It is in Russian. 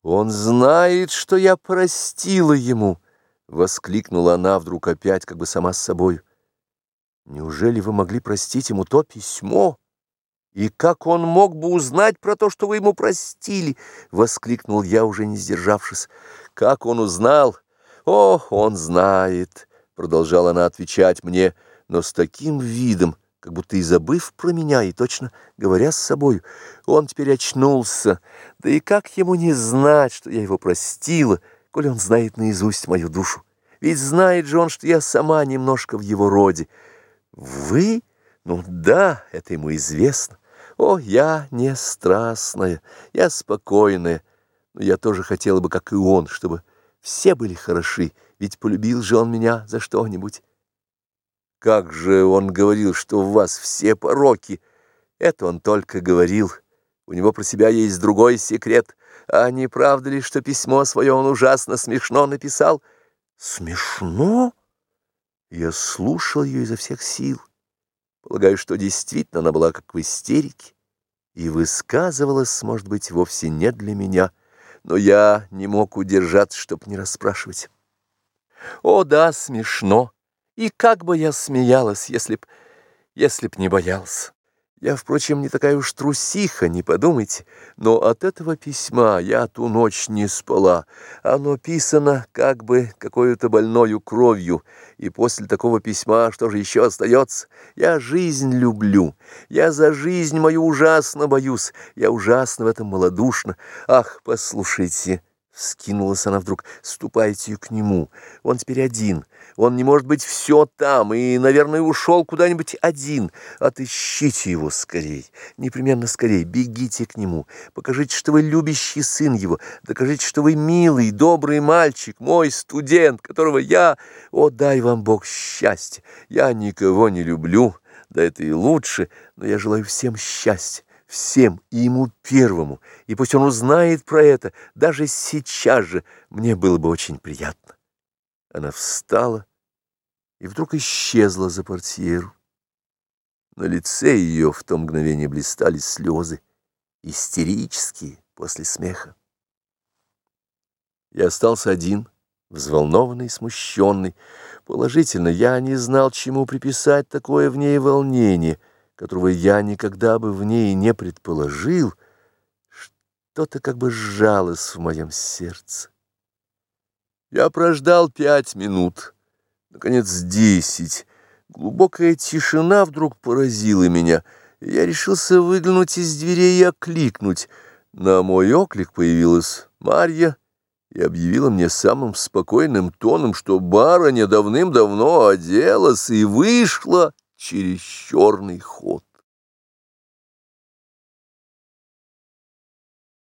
Он знает, что я простила ему, — воскликнула она вдруг опять, как бы сама с собой. Неужели вы могли простить ему то письмо? И как он мог бы узнать про то, что вы ему простили? — воскликнул я, уже не сдержавшись. Как он узнал? О, он знает, — продолжала она отвечать мне, но с таким видом, как будто и забыв про меня, и точно говоря с собой. Он теперь очнулся, да и как ему не знать, что я его простила, коли он знает наизусть мою душу? Ведь знает же он, что я сама немножко в его роде. Вы? Ну да, это ему известно. О, я не страстная, я спокойная, но я тоже хотела бы, как и он, чтобы все были хороши, ведь полюбил же он меня за что-нибудь. Как же он говорил, что у вас все пороки? Это он только говорил. У него про себя есть другой секрет. А не правда ли, что письмо свое он ужасно смешно написал? Смешно? Я слушал ее изо всех сил. Полагаю, что действительно она была как в истерике и высказывалась, может быть, вовсе не для меня, но я не мог удержаться, чтоб не расспрашивать. О, да, смешно. И как бы я смеялась, если б не боялся. Я, впрочем, не такая уж трусиха, не подумайте, но от этого письма я ту ночь не спала. Оно писано как бы какой-то больною кровью, и после такого письма что же еще остается? Я жизнь люблю, я за жизнь мою ужасно боюсь, я ужасно в этом малодушна. Ах, послушайте! Вскинулась она вдруг. Ступайте к нему. Он теперь один. Он не может быть все там и, наверное, ушел куда-нибудь один. Отыщите его скорей. Непременно скорей. Бегите к нему. Покажите, что вы любящий сын его. Докажите, что вы милый, добрый мальчик, мой студент, которого я... О, дай вам Бог счастья. Я никого не люблю. Да это и лучше. Но я желаю всем счастья. Всем, и ему первому, и пусть он узнает про это, даже сейчас же, мне было бы очень приятно. Она встала и вдруг исчезла за портьеру. На лице ее в то мгновение блистали слезы, истерические после смеха. Я остался один, взволнованный, смущенный. Положительно, я не знал, чему приписать такое в ней волнение, которого я никогда бы в ней не предположил. Что-то как бы сжалось в моем сердце. Я прождал 5 минут, наконец 10. Глубокая тишина вдруг поразила меня, и я решился выглянуть из дверей и окликнуть. На мой оклик появилась Марья и объявила мне самым спокойным тоном, что барыня давным-давно оделась и вышла через черный ход.